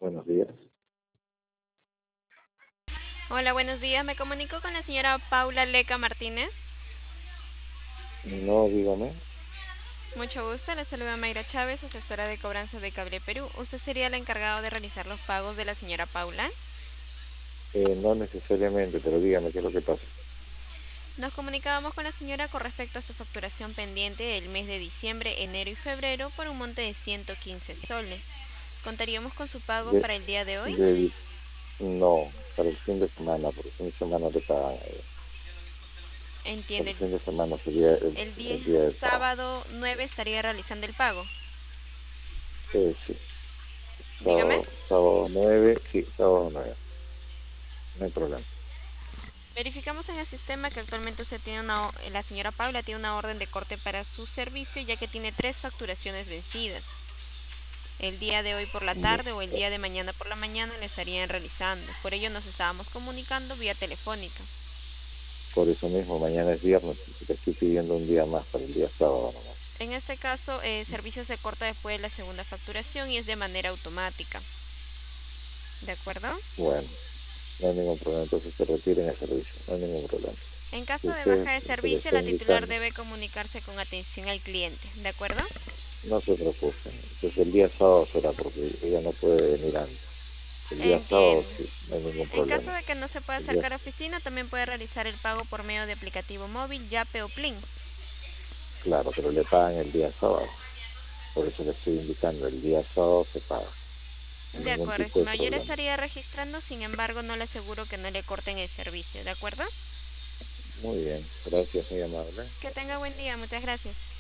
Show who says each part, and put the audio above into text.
Speaker 1: Buenos días.
Speaker 2: Hola, buenos días. Me comunico con la señora Paula Leca Martínez.
Speaker 1: No, dígame.
Speaker 2: Mucho gusto. Le saluda Mayra Chávez, asesora de cobranza de Cable Perú. ¿Usted sería el encargado de realizar los pagos de la señora Paula?
Speaker 1: No necesariamente, pero dígame qué es lo que pasa.
Speaker 2: Nos comunicábamos con la señora con respecto a su facturación pendiente del mes de diciembre, enero y febrero por un monte de 115 soles. ¿Contaríamos con su pago
Speaker 1: De,
Speaker 2: para el día de hoy?
Speaker 1: de, no, para el fin de semana, porque el fin de semana le pagan a ella. Para
Speaker 2: Entiende.
Speaker 1: el fin de semana sería
Speaker 2: El día
Speaker 1: el día del pago.
Speaker 2: sábado 9 estaría realizando el pago.
Speaker 1: Sí,
Speaker 2: Dígame.
Speaker 1: sábado 9, sí, sábado 9, no hay problema.
Speaker 2: Verificamos en el sistema que actualmente la señora Paula tiene una orden de corte para su servicio, ya que tiene tres facturaciones vencidas. El día de hoy por la
Speaker 1: Ya,
Speaker 2: tarde o el día de mañana por la mañana le estarían realizando. Por ello nos estábamos comunicando vía telefónica.
Speaker 1: por eso mismo, mañana es viernes, te estoy pidiendo un día más para el día sábado nomás.
Speaker 2: En este caso, el servicio se corta después de la segunda facturación y es de manera automática. ¿De acuerdo?
Speaker 1: Bueno, no hay ningún problema, entonces se retiren el servicio, no hay ningún problema.
Speaker 2: En
Speaker 1: Si
Speaker 2: caso de
Speaker 1: usted
Speaker 2: baja de
Speaker 1: se le
Speaker 2: servicio,
Speaker 1: está
Speaker 2: la titular
Speaker 1: indicando,
Speaker 2: debe comunicarse con atención al cliente. ¿De acuerdo?
Speaker 1: no se preocupen. Entonces el día sábado será porque ella no puede venir antes. El día sábado
Speaker 2: Entiendo.
Speaker 1: sí, no hay ningún
Speaker 2: En caso
Speaker 1: problema.
Speaker 2: de que no se pueda
Speaker 1: El día,
Speaker 2: acercar a oficina, también puede realizar el pago por medio de aplicativo móvil, Yape o Plin.
Speaker 1: claro, pero le pagan el día sábado. Por eso le estoy indicando, el día sábado se paga. Sin
Speaker 2: De
Speaker 1: ningún
Speaker 2: acuerdo,
Speaker 1: tipo de
Speaker 2: estimado. Yo le
Speaker 1: problema.
Speaker 2: estaría registrando, sin embargo, no le aseguro que no le corten el servicio. ¿De acuerdo?
Speaker 1: Muy bien, gracias, muy amable.
Speaker 2: Que tenga buen día. Muchas gracias.